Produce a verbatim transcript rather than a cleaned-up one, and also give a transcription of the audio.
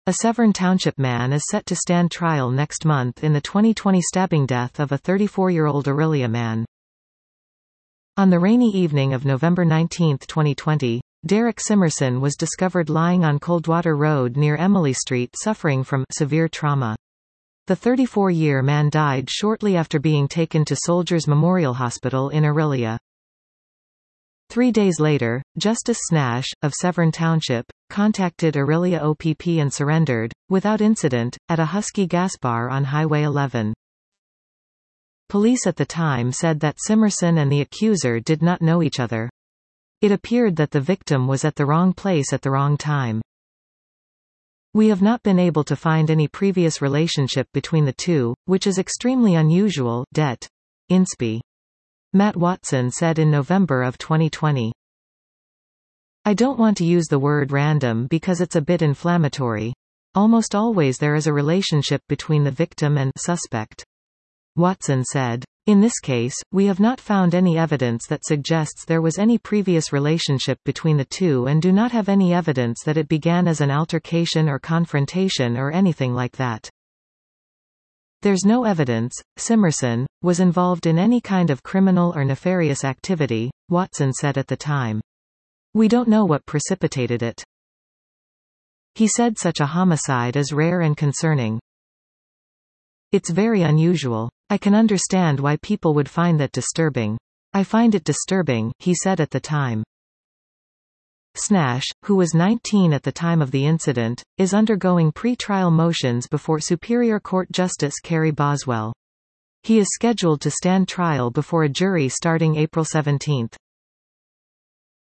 A Severn Township man is set to stand trial next month in the twenty twenty stabbing death of a thirty-four-year-old Orillia man. On the rainy evening of November nineteenth twenty twenty, Derek Simerson was discovered lying on Coldwater Road near Emily Street suffering from severe trauma. The thirty-four-year man died shortly after being taken to Soldiers Memorial Hospital in Orillia. Three days later, Justice Snash, of Severn Township, contacted Orillia O P P and surrendered, without incident, at a Husky gas bar on Highway eleven. Police at the time said that Simerson and the accuser did not know each other. It appeared that the victim was at the wrong place at the wrong time. We have not been able to find any previous relationship between the two, which is extremely unusual. Det. Inspi. Matt Watson said in November of twenty twenty. I don't want to use the word random because it's a bit inflammatory. Almost always there is a relationship between the victim and suspect. Watson said. In this case, we have not found any evidence that suggests there was any previous relationship between the two and do not have any evidence that it began as an altercation or confrontation or anything like that. There's no evidence Simerson was involved in any kind of criminal or nefarious activity, Watson said at the time. We don't know what precipitated it. He said such a homicide is rare and concerning. It's very unusual. I can understand why people would find that disturbing. I find it disturbing, he said at the time. Snash, who was nineteen at the time of the incident, is undergoing pre-trial motions before Superior Court Justice Carrie Boswell. He is scheduled to stand trial before a jury starting April seventeenth.